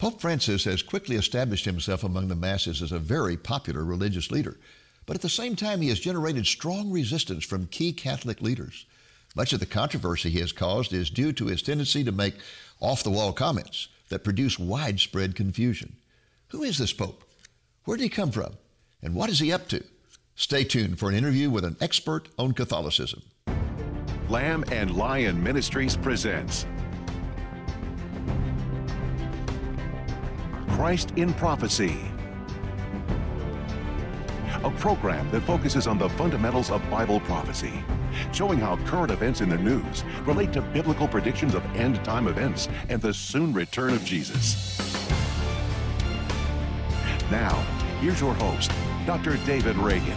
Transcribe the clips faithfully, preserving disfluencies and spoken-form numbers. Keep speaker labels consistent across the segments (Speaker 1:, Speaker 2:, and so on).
Speaker 1: Pope Francis has quickly established himself among the masses as a very popular religious leader, but at the same time he has generated strong resistance from key Catholic leaders. Much of the controversy he has caused is due to his tendency to make off-the-wall comments that produce widespread confusion. Who is this Pope? Where did he come from? And what is he up to? Stay tuned for an interview with an expert on Catholicism.
Speaker 2: Lamb and Lion Ministries presents Christ in Prophecy, a program that focuses on the fundamentals of Bible prophecy, showing how current events in the news relate to biblical predictions of end-time events and the soon return of Jesus. Now, here's your host, Doctor David Reagan.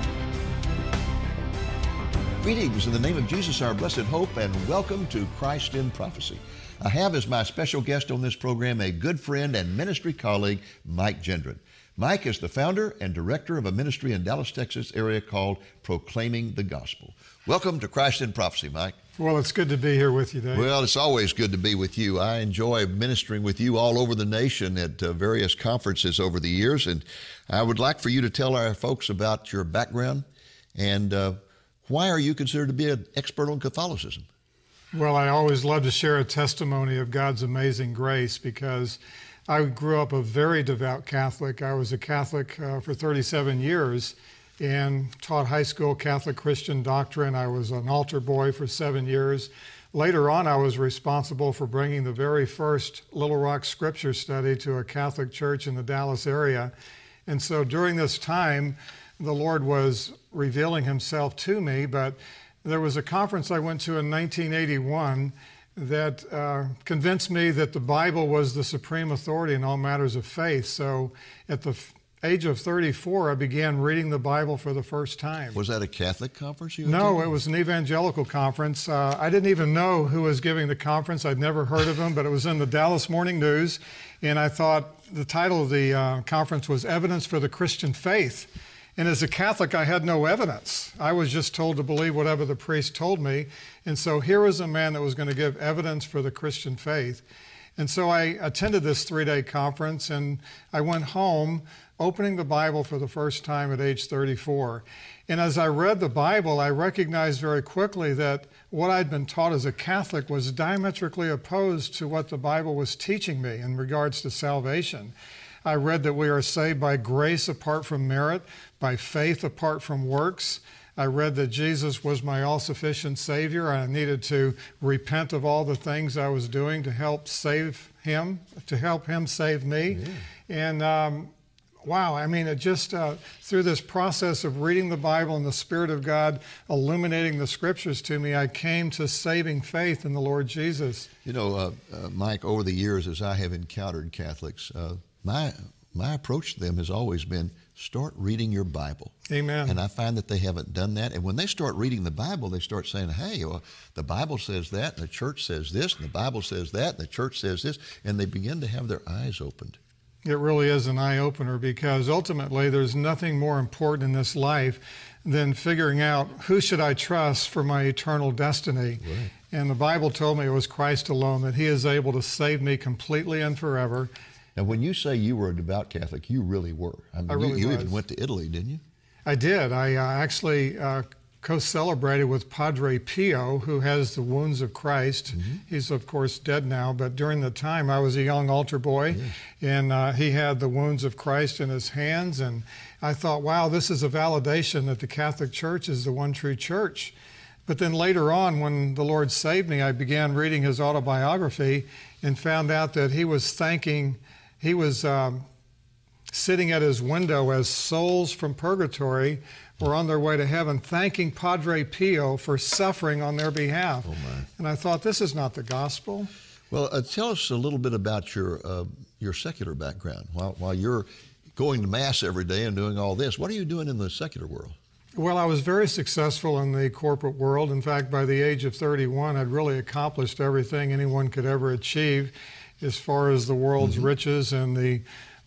Speaker 1: Greetings in the name of Jesus, our blessed hope, and welcome to Christ in Prophecy. I have as my special guest on this program a good friend and ministry colleague, Mike Gendron. Mike is the founder and director of a ministry in Dallas, Texas area called Proclaiming the Gospel. Welcome to Christ in Prophecy, Mike.
Speaker 3: Well, it's good to be here with you, Dave.
Speaker 1: Well, it's always good to be with you. I enjoy ministering with you all over the nation at uh, various conferences over the years, and I would like for you to tell our folks about your background and uh, why are you considered to be an expert on Catholicism?
Speaker 3: Well, I always love to share a testimony of God's amazing grace because I grew up a very devout Catholic. I was a Catholic uh, for thirty-seven years and taught high school Catholic Christian doctrine. I was an altar boy for seven years. Later on, I was responsible for bringing the very first Little Rock Scripture Study to a Catholic church in the Dallas area. And so during this time, the Lord was revealing himself to me, but there was a conference I went to in nineteen eighty-one that uh, convinced me that the Bible was the supreme authority in all matters of faith. So at the f- age of thirty-four, I began reading the Bible for the first time.
Speaker 1: Was that a Catholic conference you went
Speaker 3: No,
Speaker 1: to?
Speaker 3: it was an evangelical conference. Uh, I didn't even know who was giving the conference. I'd never heard of him, but it was in the Dallas Morning News. And I thought the title of the uh, conference was Evidence for the Christian Faith. And as a Catholic, I had no evidence. I was just told to believe whatever the priest told me. And so here was a man that was going to give evidence for the Christian faith. And so I attended this three-day conference, and I went home opening the Bible for the first time at age thirty-four. And as I read the Bible, I recognized very quickly that what I'd been taught as a Catholic was diametrically opposed to what the Bible was teaching me in regards to salvation. I read that we are saved by grace apart from merit, by faith apart from works. I read that Jesus was my all-sufficient Savior. I needed to repent of all the things I was doing to help save him, to help him save me. Yeah. And um, wow, I mean, it just, uh, through this process of reading the Bible and the Spirit of God illuminating the Scriptures to me, I came to saving faith in the Lord Jesus.
Speaker 1: You know, uh, uh, Mike, over the years as I have encountered Catholics, uh, my my approach to them has always been, start reading your Bible.
Speaker 3: Amen.
Speaker 1: And I find that they haven't done that. And when they start reading the Bible, they start saying, hey, well, the Bible says that, and the church says this, and the Bible says that, and the church says this, and they begin to have their eyes opened.
Speaker 3: It really is an eye-opener because ultimately there's nothing more important in this life than figuring out who should I trust for my eternal destiny.
Speaker 1: Right.
Speaker 3: And the Bible told me it was Christ alone, that he is able to save me completely and forever.
Speaker 1: Now, when you say you were a devout Catholic, you really were. I mean,
Speaker 3: I really
Speaker 1: you, you
Speaker 3: was.
Speaker 1: even went to Italy, didn't you?
Speaker 3: I did. I uh, actually uh, co-celebrated with Padre Pio, who has the wounds of Christ. Mm-hmm. He's, of course, dead now, but during the time, I was a young altar boy, yes. and uh, he had the wounds of Christ in his hands, and I thought, wow, this is a validation that the Catholic Church is the one true church. But then later on, when the Lord saved me, I began reading his autobiography and found out that he was thanking He was um, sitting at his window as souls from purgatory were on their way to heaven, thanking Padre Pio for suffering on their behalf.
Speaker 1: Oh my.
Speaker 3: And I thought, this is not the gospel.
Speaker 1: Well, uh, tell us a little bit about your uh, your secular background. While, while you're going to Mass every day and doing all this, what are you doing in the secular world?
Speaker 3: Well, I was very successful in the corporate world. In fact, by the age of thirty-one, I'd really accomplished everything anyone could ever achieve as far as the world's mm-hmm. riches and the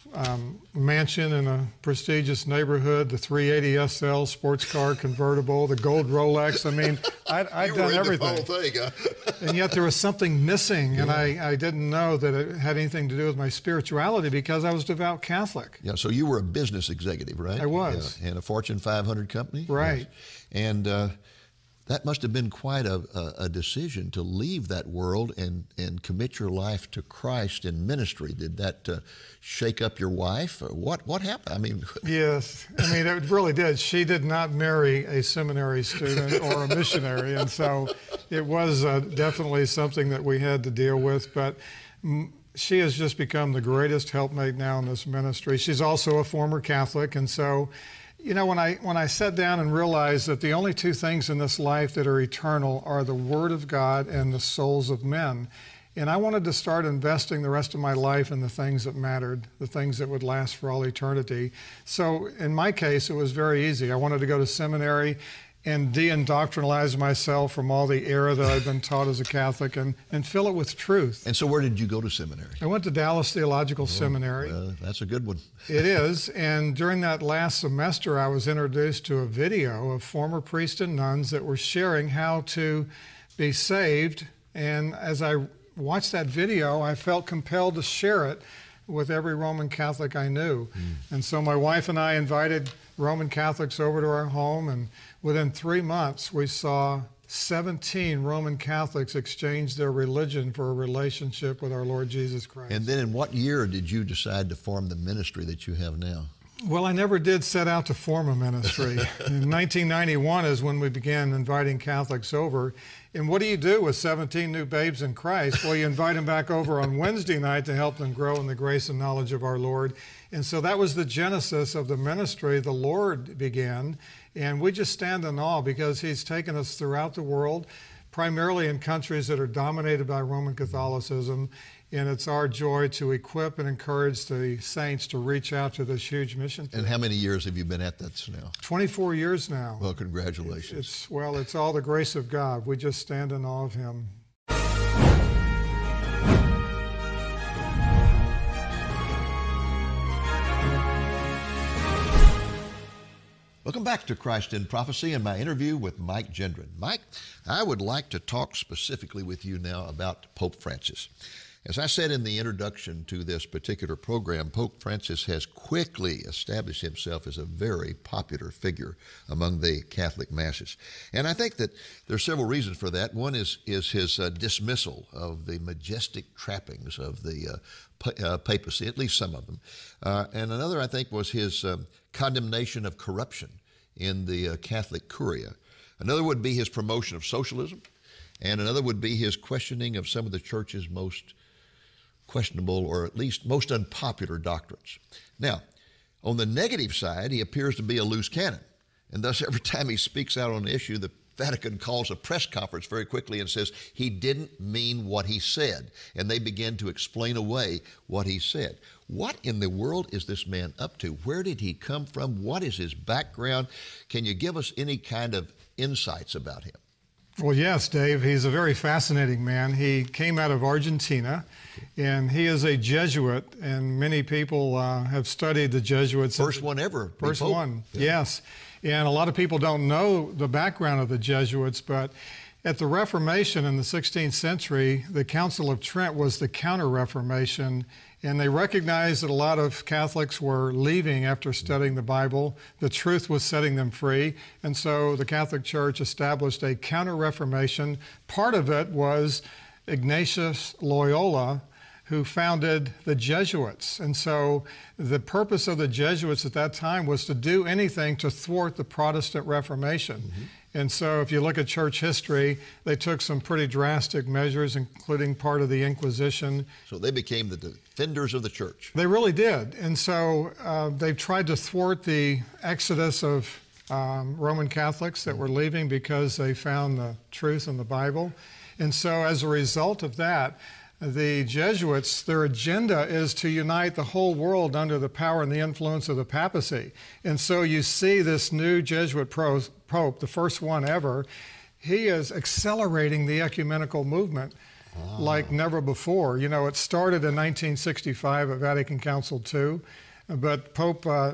Speaker 3: um, mansion in a prestigious neighborhood, the three eighty S L sports car convertible, the gold Rolex. I mean, I'd, I'd done everything.
Speaker 1: The whole thing, huh?
Speaker 3: And yet there was something missing, yeah. and I, I didn't know that it had anything to do with my spirituality because I was devout Catholic.
Speaker 1: Yeah, so you were a business executive, right?
Speaker 3: I was.
Speaker 1: Yeah, in a Fortune five hundred company?
Speaker 3: Right.
Speaker 1: Yes. And uh, that must have been quite a, a, a decision to leave that world and, and commit your life to Christ in ministry. Did that uh, shake up your wife? Or what what happened? I mean,
Speaker 3: yes, I mean it really did. She did not marry a seminary student or a missionary, and so it was uh, definitely something that we had to deal with. But mm, she has just become the greatest helpmate now in this ministry. She's also a former Catholic, and so. You know, when I when I sat down and realized that the only two things in this life that are eternal are the Word of God and the souls of men, and I wanted to start investing the rest of my life in the things that mattered, the things that would last for all eternity. So in my case, it was very easy. I wanted to go to seminary and de-indoctrinalize myself from all the error that I've been taught as a Catholic and, and fill it with truth.
Speaker 1: And so where did you go to seminary?
Speaker 3: I went to Dallas Theological
Speaker 1: oh,
Speaker 3: Seminary.
Speaker 1: Well, that's a good one.
Speaker 3: It is, and during that last semester, I was introduced to a video of former priests and nuns that were sharing how to be saved, and as I watched that video, I felt compelled to share it with every Roman Catholic I knew. Mm. And so my wife and I invited Roman Catholics over to our home, and within three months, we saw seventeen Roman Catholics exchange their religion for a relationship with our Lord Jesus Christ.
Speaker 1: And then in what year did you decide to form the ministry that you have now?
Speaker 3: Well, I never did set out to form a ministry. In nineteen ninety-one is when we began inviting Catholics over. And what do you do with seventeen new babes in Christ? Well, you invite them back over on Wednesday night to help them grow in the grace and knowledge of our Lord. And so that was the genesis of the ministry the Lord began. And we just stand in awe because He's taken us throughout the world, primarily in countries that are dominated by Roman Catholicism. And it's our joy to equip and encourage the saints to reach out to this huge mission field.
Speaker 1: And how many years have you been at that now?
Speaker 3: twenty-four years now.
Speaker 1: Well, congratulations.
Speaker 3: It's, it's, well, it's all the grace of God. We just stand in awe of Him.
Speaker 1: Welcome back to Christ in Prophecy and my interview with Mike Gendron. Mike, I would like to talk specifically with you now about Pope Francis. As I said in the introduction to this particular program, Pope Francis has quickly established himself as a very popular figure among the Catholic masses. And I think that there are several reasons for that. One is, is his uh, dismissal of the majestic trappings of the uh, pa- uh, papacy, at least some of them. Uh, and another, I think, was his um, condemnation of corruption in the uh, Catholic Curia. Another would be his promotion of socialism. And another would be his questioning of some of the church's most questionable or at least most unpopular doctrines. Now, on the negative side, he appears to be a loose cannon. And thus, every time he speaks out on an issue, the Vatican calls a press conference very quickly and says he didn't mean what he said. And they begin to explain away what he said. What in the world is this man up to? Where did he come from? What is his background? Can you give us any kind of insights about him?
Speaker 3: Well, yes, Dave. He's a very fascinating man. He came out of Argentina, and he is a Jesuit, and many people uh, have studied the Jesuits.
Speaker 1: First one ever.
Speaker 3: First one, yeah. Yes. And a lot of people don't know the background of the Jesuits, but at the Reformation in the sixteenth century, the Council of Trent was the Counter-Reformation, and they recognized that a lot of Catholics were leaving after studying the Bible. The truth was setting them free, and so the Catholic Church established a Counter-Reformation. Part of it was Ignatius Loyola, who founded the Jesuits. And so the purpose of the Jesuits at that time was to do anything to thwart the Protestant Reformation. Mm-hmm. And so if you look at church history, they took some pretty drastic measures, including part of the Inquisition.
Speaker 1: So they became the defenders of the church.
Speaker 3: They really did. And so uh, they've tried to thwart the exodus of um, Roman Catholics that were leaving because they found the truth in the Bible. And so as a result of that, the Jesuits, their agenda is to unite the whole world under the power and the influence of the papacy. And so you see this new Jesuit pope, the first one ever, he is accelerating the ecumenical movement like never before. You know, it started in nineteen sixty-five at Vatican Council two. But Pope uh,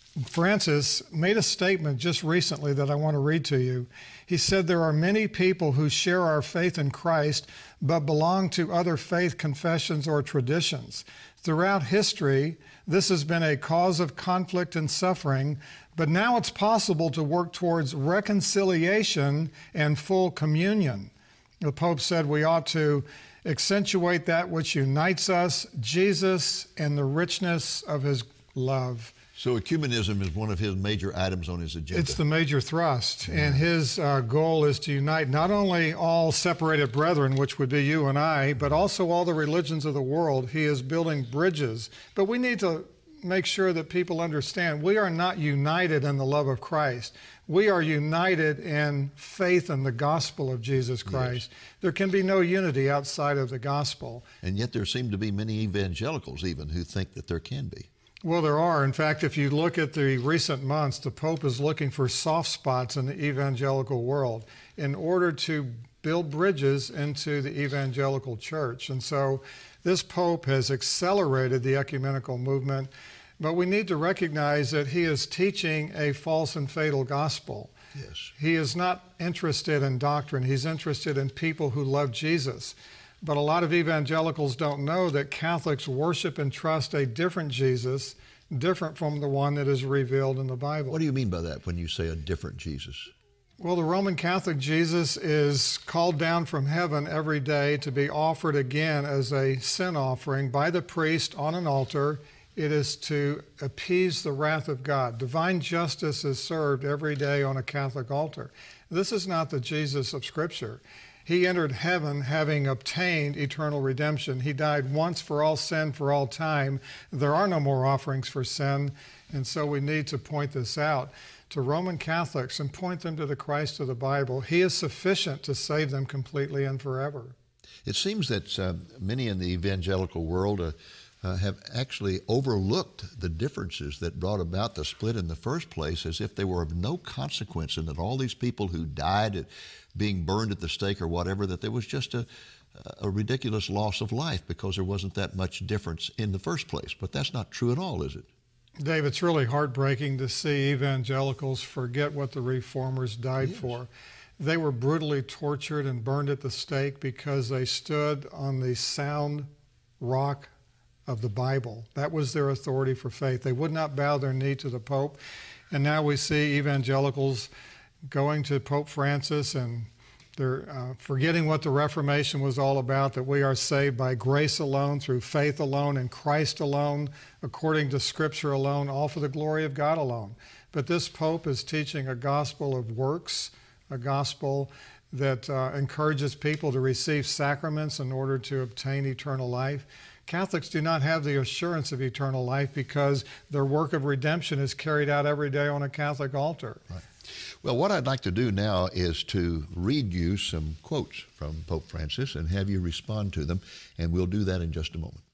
Speaker 3: Francis made a statement just recently that I want to read to you. He said, "There are many people who share our faith in Christ, but belong to other faith confessions or traditions. Throughout history, this has been a cause of conflict and suffering, but now it's possible to work towards reconciliation and full communion." The Pope said we ought to accentuate that which unites us, Jesus and the richness of his love.
Speaker 1: So ecumenism is one of his major items on his agenda.
Speaker 3: It's the major thrust, and his uh, goal is to unite not only all separated brethren, which would be you and I, but also all the religions of the world. He is building bridges. But we need to make sure that people understand we are not united in the love of Christ. We are united in faith in the gospel of Jesus Christ. Yes. There can be no unity outside of the gospel.
Speaker 1: And yet there seem to be many evangelicals even who think that there can be.
Speaker 3: Well, there are. In fact, if you look at the recent months, the Pope is looking for soft spots in the evangelical world in order to build bridges into the evangelical church. And so this Pope has accelerated the ecumenical movement, but we need to recognize that he is teaching a false and fatal gospel.
Speaker 1: Yes.
Speaker 3: He is not interested in doctrine. He's interested in people who love Jesus. But a lot of evangelicals don't know that Catholics worship and trust a different Jesus, different from the one that is revealed in the Bible.
Speaker 1: What do you mean by that when you say a different Jesus?
Speaker 3: Well, the Roman Catholic Jesus is called down from heaven every day to be offered again as a sin offering by the priest on an altar. It is to appease the wrath of God. Divine justice is served every day on a Catholic altar. This is not the Jesus of Scripture. He entered heaven having obtained eternal redemption. He died once for all sin for all time. There are no more offerings for sin, and so we need to point this out to Roman Catholics and point them to the Christ of the Bible. He is sufficient to save them completely and forever.
Speaker 1: It seems that uh, many in the evangelical world uh, uh, have actually overlooked the differences that brought about the split in the first place, as if they were of no consequence, and that all these people who died at being burned at the stake or whatever, that there was just a, a ridiculous loss of life because there wasn't that much difference in the first place. But that's not true at all, is it?
Speaker 3: Dave, it's really heartbreaking to see evangelicals forget what the reformers died
Speaker 1: Yes.
Speaker 3: for. They were brutally tortured and burned at the stake because they stood on the sound rock of the Bible. That was their authority for faith. They would not bow their knee to the Pope. And now we see evangelicals going to Pope Francis, and they're uh, forgetting what the Reformation was all about, that we are saved by grace alone, through faith alone, in Christ alone, according to Scripture alone, all for the glory of God alone. But this Pope is teaching a gospel of works, a gospel that uh, encourages people to receive sacraments in order to obtain eternal life. Catholics do not have the assurance of eternal life because their work of redemption is carried out every day on a Catholic altar.
Speaker 1: Right. Well, what I'd like to do now is to read you some quotes from Pope Francis and have you respond to them, and we'll do that in just a moment.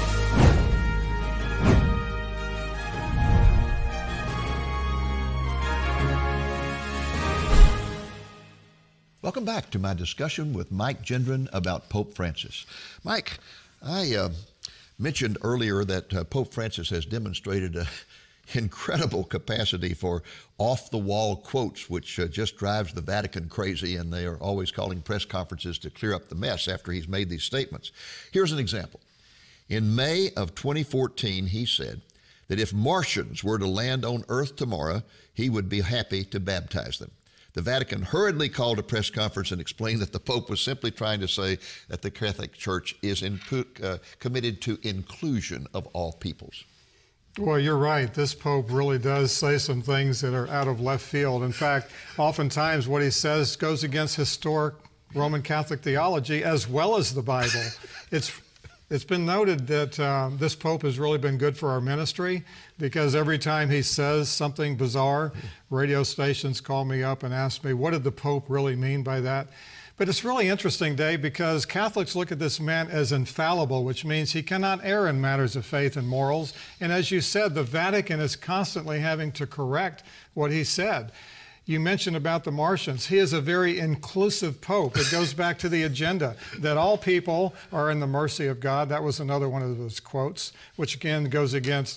Speaker 1: Welcome back to my discussion with Mike Gendron about Pope Francis. Mike, I uh, mentioned earlier that uh, Pope Francis has demonstrated a incredible capacity for off-the-wall quotes, which uh, just drives the Vatican crazy, and they are always calling press conferences to clear up the mess after he's made these statements. Here's an example. In May of twenty fourteen, he said that if Martians were to land on Earth tomorrow, he would be happy to baptize them. The Vatican hurriedly called a press conference and explained that the Pope was simply trying to say that the Catholic Church is in, uh, committed to inclusion of all peoples.
Speaker 3: Well, you're right. This Pope really does say some things that are out of left field. In fact, oftentimes what he says goes against historic Roman Catholic theology as well as the Bible. It's It's been noted that uh, this Pope has really been good for our ministry, because every time he says something bizarre, radio stations call me up and ask me, what did the Pope really mean by that? But it's really interesting, Dave, because Catholics look at this man as infallible, which means he cannot err in matters of faith and morals. And as you said, the Vatican is constantly having to correct what he said. You mentioned about the Martians. He is a very inclusive Pope. It goes back to the agenda that all people are in the mercy of God. That was another one of those quotes, which again goes against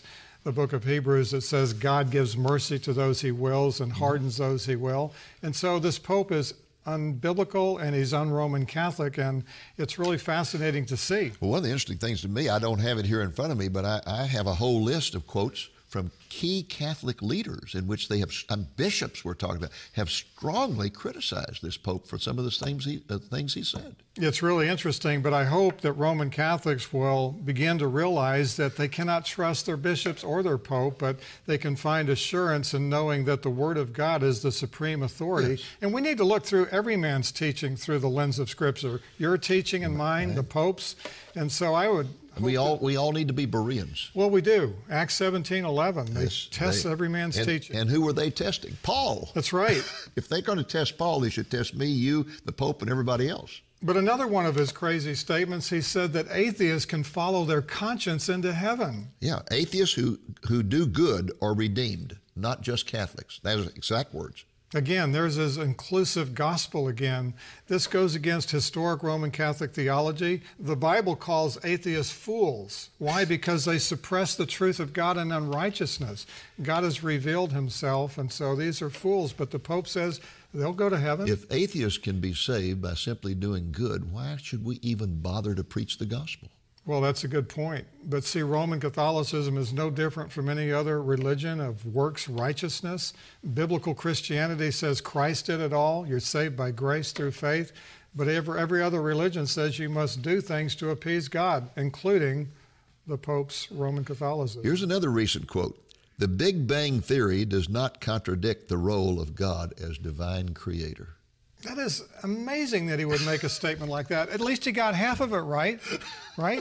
Speaker 3: the book of Hebrews that says God gives mercy to those he wills and hardens those he will. And so this Pope is unbiblical and he's un-Roman Catholic, and it's really fascinating to see.
Speaker 1: Well, one of the interesting things to me, I don't have it here in front of me, but I, I have a whole list of quotes from key Catholic leaders in which they have, and bishops we're talking about, have strongly criticized this Pope for some of the things he, uh, things he said.
Speaker 3: It's really interesting, but I hope that Roman Catholics will begin to realize that they cannot trust their bishops or their Pope, but they can find assurance in knowing that the Word of God is the supreme authority. Yes. And we need to look through every man's teaching through the lens of Scripture. Your teaching and mine, right. The Pope's. And so I would...
Speaker 1: We all we all need to be Bereans.
Speaker 3: Well, we do. Acts seventeen eleven. They
Speaker 1: yes,
Speaker 3: test
Speaker 1: they,
Speaker 3: every man's
Speaker 1: and,
Speaker 3: teaching.
Speaker 1: And who were they testing? Paul.
Speaker 3: That's right.
Speaker 1: If they're going to test Paul, they should test me, you, the Pope, and everybody else.
Speaker 3: But another one of his crazy statements, he said that atheists can follow their conscience into heaven.
Speaker 1: Yeah, atheists who, who do good are redeemed, not just Catholics. That is exact words.
Speaker 3: Again, there's his inclusive gospel again. This goes against historic Roman Catholic theology. The Bible calls atheists fools. Why? Because they suppress the truth of God in unrighteousness. God has revealed himself, and so these are fools. But the Pope says they'll go to heaven.
Speaker 1: If atheists can be saved by simply doing good, why should we even bother to preach the gospel?
Speaker 3: Well, that's a good point. But see, Roman Catholicism is no different from any other religion of works righteousness. Biblical Christianity says Christ did it all. You're saved by grace through faith. But every, every other religion says you must do things to appease God, including the Pope's Roman Catholicism.
Speaker 1: Here's another recent quote. The Big Bang Theory does not contradict the role of God as divine creator.
Speaker 3: That is amazing that he would make a statement like that. At least he got half of it right, right?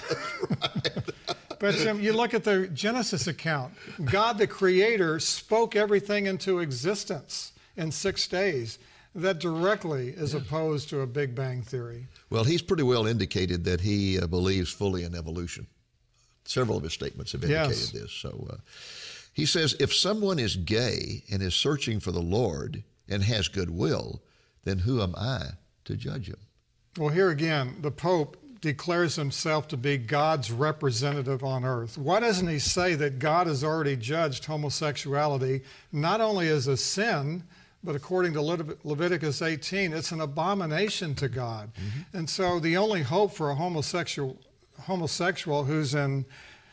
Speaker 1: Right.
Speaker 3: But um, you look at the Genesis account. God, the Creator, spoke everything into existence in six days. That directly is yes. opposed to a Big Bang Theory.
Speaker 1: Well, he's pretty well indicated that he uh, believes fully in evolution. Several of his statements have indicated
Speaker 3: yes.
Speaker 1: this. So uh, he says, if someone is gay and is searching for the Lord and has goodwill, then who am I to judge him?
Speaker 3: Well, here again, the Pope declares himself to be God's representative on earth. Why doesn't he say that God has already judged homosexuality not only as a sin, but according to Leviticus eighteen, it's an abomination to God. Mm-hmm. And so the only hope for a homosexual homosexual who's in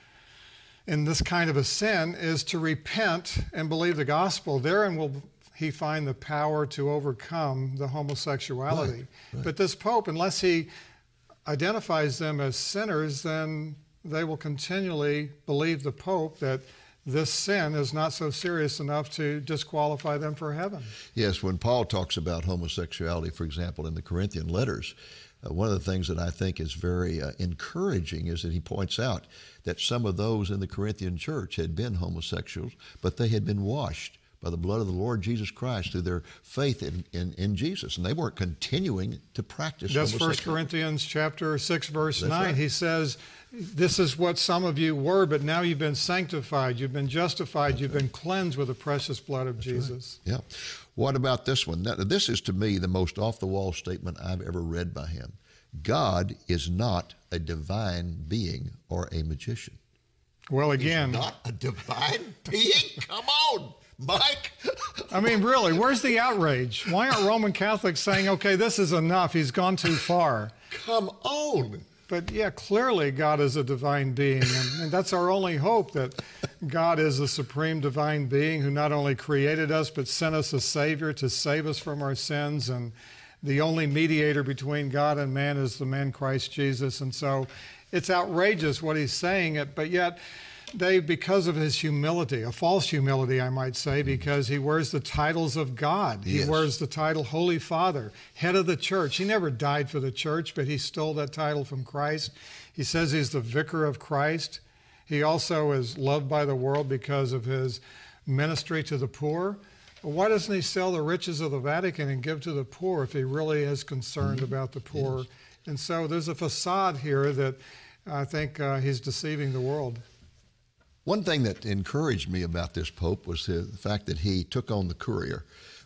Speaker 3: in this kind of a sin is to repent and believe the gospel. Therein will he find the power to overcome the homosexuality. Right, right. But this Pope, unless he identifies them as sinners, then they will continually believe the Pope that this sin is not so serious enough to disqualify them for heaven.
Speaker 1: Yes, when Paul talks about homosexuality, for example, in the Corinthian letters, uh, one of the things that I think is very uh, encouraging is that he points out that some of those in the Corinthian church had been homosexuals, but they had been washed by the blood of the Lord Jesus Christ through their faith in, in, in Jesus. And they weren't continuing to practice
Speaker 3: That's
Speaker 1: homosexuality.
Speaker 3: First Corinthians chapter six, verse
Speaker 1: That's
Speaker 3: nine.
Speaker 1: Right.
Speaker 3: He says, this is what some of you were, but now you've been sanctified, you've been justified, That's you've right. been cleansed with the precious blood of That's Jesus.
Speaker 1: Right. Yeah. What about this one? Now, this is, to me, the most off-the-wall statement I've ever read by him. God is not a divine being or a magician.
Speaker 3: Well, again...
Speaker 1: He's not a divine being? Come on! Mike?
Speaker 3: I mean, really, where's the outrage? Why aren't Roman Catholics saying, okay, this is enough, he's gone too far?
Speaker 1: Come on.
Speaker 3: But yeah, clearly God is a divine being, and, and that's our only hope, that God is the supreme divine being who not only created us, but sent us a Savior to save us from our sins, and the only mediator between God and man is the man Christ Jesus. And so it's outrageous what he's saying, but yet... Dave, because of his humility, a false humility, I might say, because he wears the titles of God. He
Speaker 1: yes.
Speaker 3: wears the title Holy Father, head of the church. He never died for the church, but he stole that title from Christ. He says he's the vicar of Christ. He also is loved by the world because of his ministry to the poor. Why doesn't he sell the riches of the Vatican and give to the poor if he really is concerned mm-hmm. about the poor? Yes. And so there's a facade here that I think uh, he's deceiving the world.
Speaker 1: One thing that encouraged me about this Pope was the fact that he took on the Courier,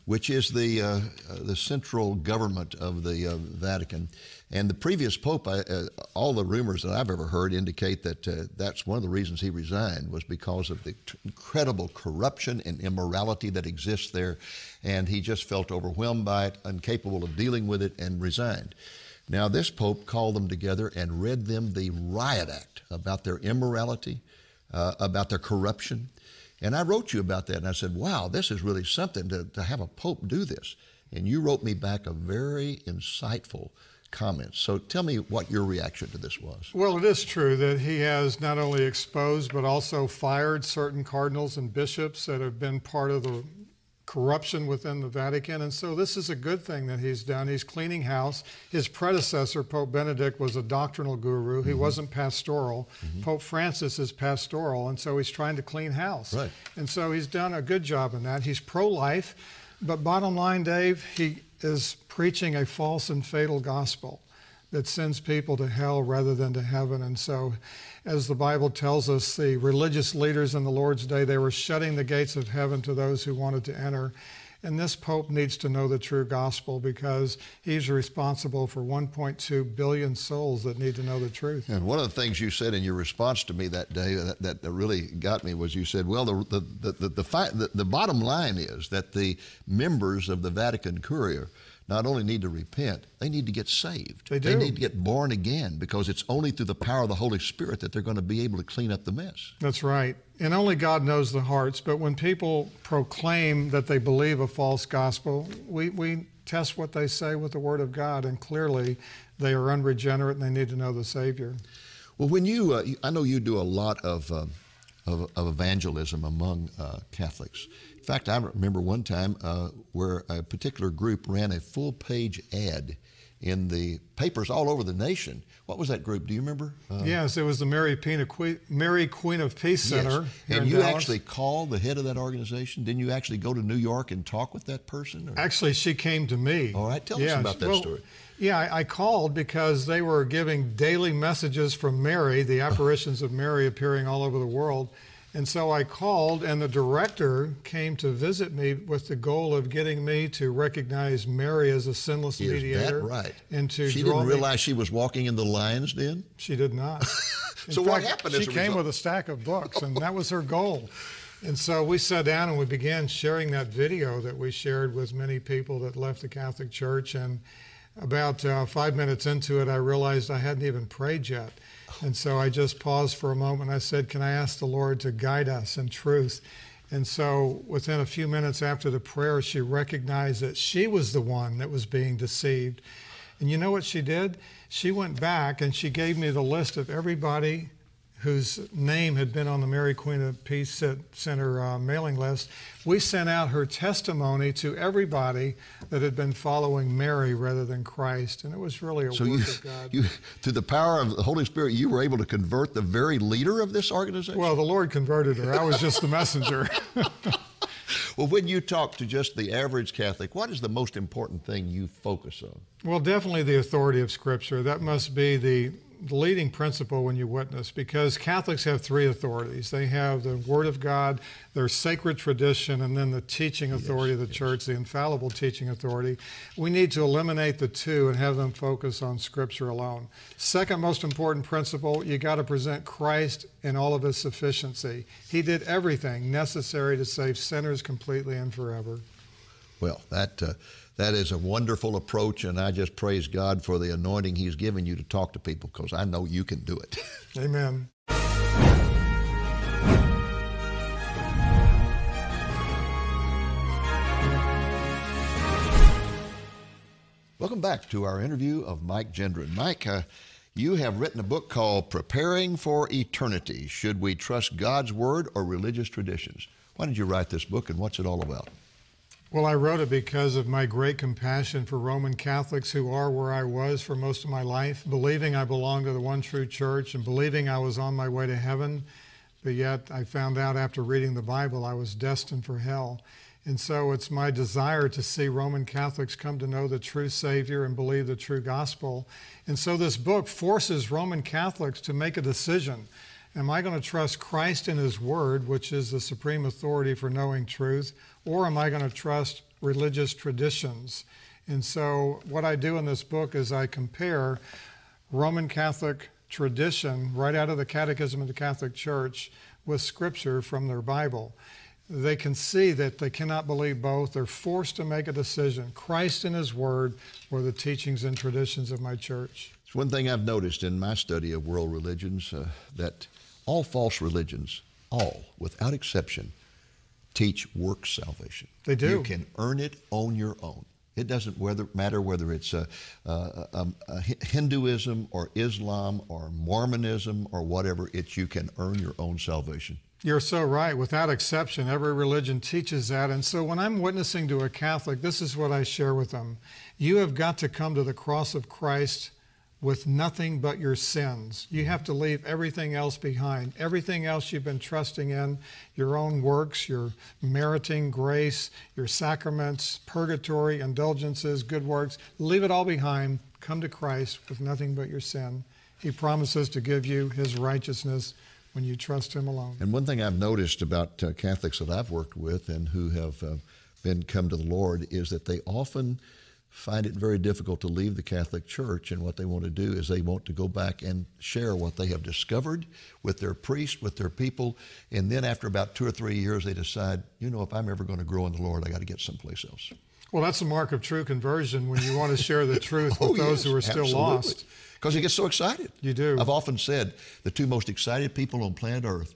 Speaker 1: which is the uh, uh, the central government of the uh, Vatican. And the previous pope, I, uh, all the rumors that I've ever heard indicate that uh, that's one of the reasons he resigned, was because of the t- incredible corruption and immorality that exists there. And he just felt overwhelmed by it, incapable of dealing with it, and resigned. Now, this pope called them together and read them the riot act about their immorality, uh, about their corruption. And I wrote you about that, and I said, wow, this is really something to, to have a pope do this. And you wrote me back a very insightful comment. So tell me what your reaction to this was.
Speaker 3: Well, it is true that he has not only exposed but also fired certain cardinals and bishops that have been part of the corruption within the Vatican. And so this is a good thing that he's done. He's cleaning house. His predecessor, Pope Benedict, was a doctrinal guru. He mm-hmm. wasn't pastoral. Mm-hmm. Pope Francis is pastoral, and so he's trying to clean house.
Speaker 1: Right.
Speaker 3: And so he's done a good job in that. He's pro-life, but bottom line, Dave, he is preaching a false and fatal gospel that sends people to hell rather than to heaven. And so, as the Bible tells us, the religious leaders in the Lord's day, they were shutting the gates of heaven to those who wanted to enter. And this Pope needs to know the true gospel, because he's responsible for one point two billion souls that need to know the truth.
Speaker 1: And one of the things you said in your response to me that day that, that really got me was you said, well, the, the, the, the, the, fi- the, the bottom line is that the members of the Vatican Curia not only need to repent, they need to get saved.
Speaker 3: They do.
Speaker 1: They need to get born again, because it's only through the power of the Holy Spirit that they're going to be able to clean up the mess.
Speaker 3: That's right. And only God knows the hearts. But when people proclaim that they believe a false gospel, we, we test what they say with the Word of God, and clearly they are unregenerate and they need to know the Savior.
Speaker 1: Well, when you, uh, I know you do a lot of, uh, of, of evangelism among uh, Catholics. In fact, I remember one time uh, where a particular group ran a full-page ad in the papers all over the nation. What was that group? Do you remember? Uh,
Speaker 3: yes, it was the Mary, Pina, Mary Queen of Peace Center.
Speaker 1: Yes. And you Dallas. actually called the head of that organization? Didn't you actually go to New York and talk with that person? Or?
Speaker 3: Actually, she came to me.
Speaker 1: All right, tell
Speaker 3: yes.
Speaker 1: us about that
Speaker 3: well,
Speaker 1: story.
Speaker 3: Yeah, I, I called because they were giving daily messages from Mary, the apparitions of Mary appearing all over the world. And so I called, and the director came to visit me with the goal of getting me to recognize Mary as a sinless
Speaker 1: Is
Speaker 3: mediator.
Speaker 1: that right?
Speaker 3: And to
Speaker 1: she
Speaker 3: draw
Speaker 1: didn't
Speaker 3: me...
Speaker 1: realize she was walking in the lion's den?
Speaker 3: She did not.
Speaker 1: So
Speaker 3: In
Speaker 1: what
Speaker 3: fact,
Speaker 1: happened
Speaker 3: She
Speaker 1: as a
Speaker 3: came
Speaker 1: result?
Speaker 3: with a stack of books, and that was her goal. And so we sat down and we began sharing that video that we shared with many people that left the Catholic Church. And about uh, five minutes into it, I realized I hadn't even prayed yet. And so I just paused for a moment. I said, can I ask the Lord to guide us in truth? And so within a few minutes after the prayer, she recognized that she was the one that was being deceived. And you know what she did? She went back and she gave me the list of everybody whose name had been on the Mary Queen of Peace Center uh, mailing list. We sent out her testimony to everybody that had been following Mary rather than Christ, and it was really a
Speaker 1: so
Speaker 3: work
Speaker 1: you,
Speaker 3: of God.
Speaker 1: You, through the power of the Holy Spirit, you were able to convert the very leader of this organization?
Speaker 3: Well, the Lord converted her. I was just the messenger.
Speaker 1: Well, when you talk to just the average Catholic, what is the most important thing you focus on?
Speaker 3: Well, definitely the authority of Scripture. That must be the the leading principle when you witness, because Catholics have three authorities. They have the Word of God, their sacred tradition, and then the teaching authority yes, of the yes. church, the infallible teaching authority. We need to eliminate the two and have them focus on Scripture alone. Second most important principle, you got to present Christ in all of his sufficiency. He did everything necessary to save sinners completely and forever.
Speaker 1: Well, that uh, that is a wonderful approach, and I just praise God for the anointing he's given you to talk to people, because I know you can do it.
Speaker 3: Amen.
Speaker 1: Welcome back to our interview of Mike Gendron. Mike, uh, you have written a book called Preparing for Eternity. Should we trust God's Word or religious traditions? Why did you write this book, and what's it all about?
Speaker 3: Well, I wrote it because of my great compassion for Roman Catholics who are where I was for most of my life, believing I belonged to the one true church and believing I was on my way to heaven. But yet I found out after reading the Bible I was destined for hell. And so it's my desire to see Roman Catholics come to know the true Savior and believe the true gospel. And so this book forces Roman Catholics to make a decision. Am I going to trust Christ in his word, which is the supreme authority for knowing truth, or am I going to trust religious traditions. And so what I do in this book is I compare Roman Catholic tradition right out of the Catechism of the Catholic Church with Scripture from their Bible. They can see that they cannot believe both. They're forced to make a decision. Christ and His Word or the teachings and traditions of my church.
Speaker 1: It's one thing I've noticed in my study of world religions, uh, that all false religions, all, without exception, teach works salvation.
Speaker 3: They do.
Speaker 1: You can earn it on your own. It doesn't whether, matter whether it's a, a, a, a Hinduism or Islam or Mormonism or whatever. It's you can earn your own salvation.
Speaker 3: You're so right. Without exception, every religion teaches that. And so when I'm witnessing to a Catholic, this is what I share with them. You have got to come to the cross of Christ with nothing but your sins. You have to leave everything else behind. Everything else you've been trusting in, your own works, your meriting grace, your sacraments, purgatory, indulgences, good works, leave it all behind. Come to Christ with nothing but your sin. He promises to give you His righteousness when you trust Him alone.
Speaker 1: And one thing I've noticed about uh, Catholics that I've worked with and who have uh, been come to the Lord is that they often find it very difficult to leave the Catholic Church, and what they want to do is they want to go back and share what they have discovered with their priest, with their people, and then after about two or three years they decide, you know, if I'm ever going to grow in the Lord, I got to get someplace else.
Speaker 3: Well, that's a mark of true conversion when you want to share the truth with
Speaker 1: oh,
Speaker 3: those
Speaker 1: yes,
Speaker 3: who are still
Speaker 1: absolutely.
Speaker 3: lost.
Speaker 1: Because you get so excited.
Speaker 3: You do.
Speaker 1: I've often said the two most excited people on planet Earth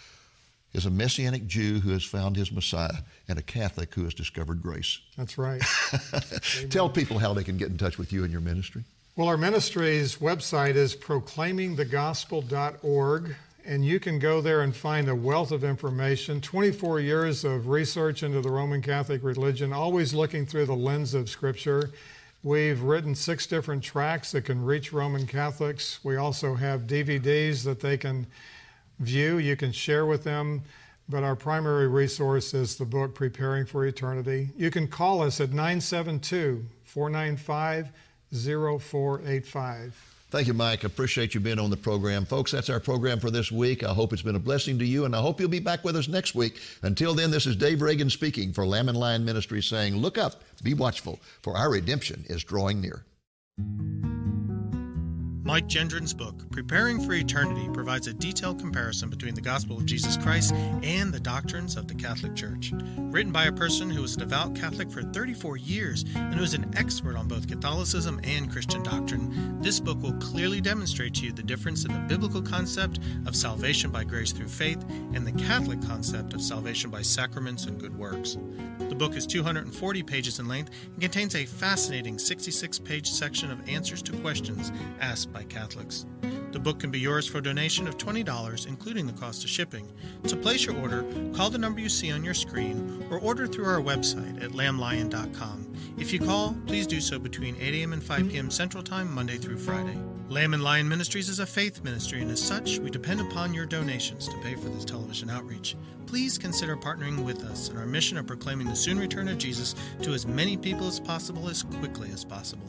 Speaker 1: is a Messianic Jew who has found his Messiah and a Catholic who has discovered grace.
Speaker 3: That's right.
Speaker 1: Tell people how they can get in touch with you and your ministry.
Speaker 3: Well, our ministry's website is proclaiming the gospel dot org, and you can go there and find a wealth of information, twenty-four years of research into the Roman Catholic religion, always looking through the lens of Scripture. We've written six different tracts that can reach Roman Catholics. We also have D V Ds that they can view, you can share with them, but our primary resource is the book Preparing for Eternity. You can call us at nine seven two, four nine five, zero four eight five.
Speaker 1: Thank you, Mike. I appreciate you being on the program. Folks, that's our program for this week. I hope it's been a blessing to you, and I hope you'll be back with us next week. Until then, this is Dave Reagan speaking for Lamb and Lion Ministries saying, look up, be watchful, for our redemption is drawing near.
Speaker 4: Mike Gendron's book, Preparing for Eternity, provides a detailed comparison between the gospel of Jesus Christ and the doctrines of the Catholic Church. Written by a person who was a devout Catholic for thirty-four years and who is an expert on both Catholicism and Christian doctrine, this book will clearly demonstrate to you the difference in the biblical concept of salvation by grace through faith and the Catholic concept of salvation by sacraments and good works. The book is two hundred forty pages in length and contains a fascinating sixty-six page section of answers to questions asked by Catholics. The book can be yours for a donation of twenty dollars, including the cost of shipping. To place your order, call the number you see on your screen or order through our website at lamb lion dot com. If you call, please do so between eight a.m. and five p.m. Central Time, Monday through Friday. Lamb and Lion Ministries is a faith ministry, and as such, we depend upon your donations to pay for this television outreach. Please consider partnering with us in our mission of proclaiming the soon return of Jesus to as many people as possible as quickly as possible.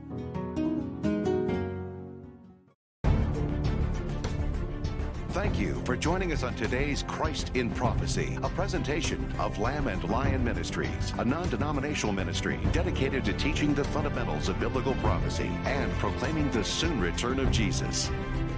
Speaker 2: Thank you for joining us on today's Christ in Prophecy, a presentation of Lamb and Lion Ministries, a non-denominational ministry dedicated to teaching the fundamentals of biblical prophecy and proclaiming the soon return of Jesus.